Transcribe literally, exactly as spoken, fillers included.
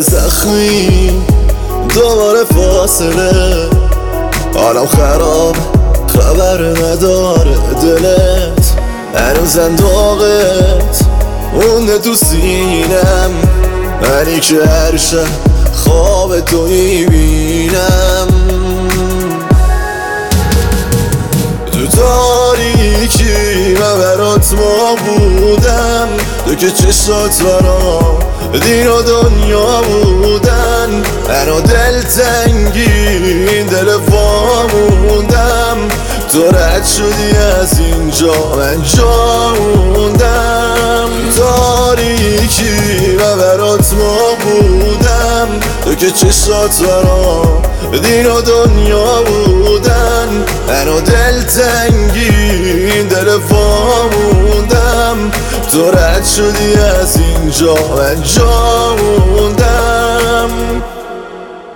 زخمی دوباره فاصله، حالم خراب خبر نداره دلت، هنوزم داغت مونده تو سینم، منی که هر شب خواب تو میبینم. تو تاریکی من برات ما بودم، تو که چشات برام دین و دنیا بودن، منو دلتنگی این دل واموندم، تو رد شدی از اینجا من جا موندم. تاریکی من برات ما بودم، تو که چشات برام دین و دنیا بودن، منو دلتنگی این دل واموندم، تو رد شدی از اینجا من جا موندم.